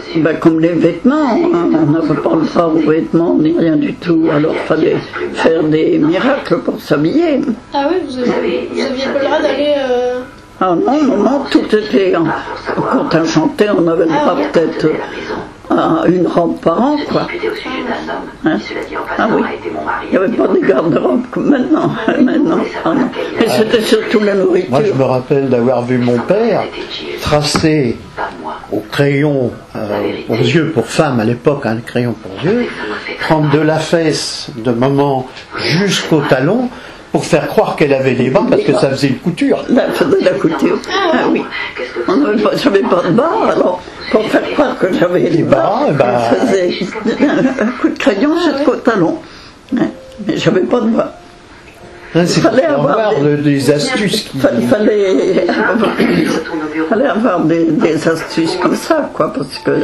Ben, comme les vêtements, hein, on n'avait pas le droit aux vêtements ni rien du tout, alors il fallait faire des miracles pour s'habiller. Ah oui, vous aviez pas le droit d'aller... Ah non, non, non, tout était contingenté, on avait le droit peut-être à une robe par an, quoi. Hein? Ah oui, il n'y avait pas de garde-robe comme maintenant. Maintenant, ah non. Et c'était surtout la nourriture. Moi, je me rappelle d'avoir vu mon père tracer au crayon aux yeux pour femme à l'époque, un crayon pour yeux, prendre de la fesse de maman jusqu'au talon pour faire croire qu'elle avait des bas parce que ça faisait une couture. Ça faisait la couture. Ah oui. J'avais pas de bas, alors pour faire croire que j'avais des bas, je faisais un coup de crayon jusqu'au talon. Mais j'avais pas de bas. Il fallait avoir des astuces. Il fallait avoir des astuces comme ça, quoi, parce que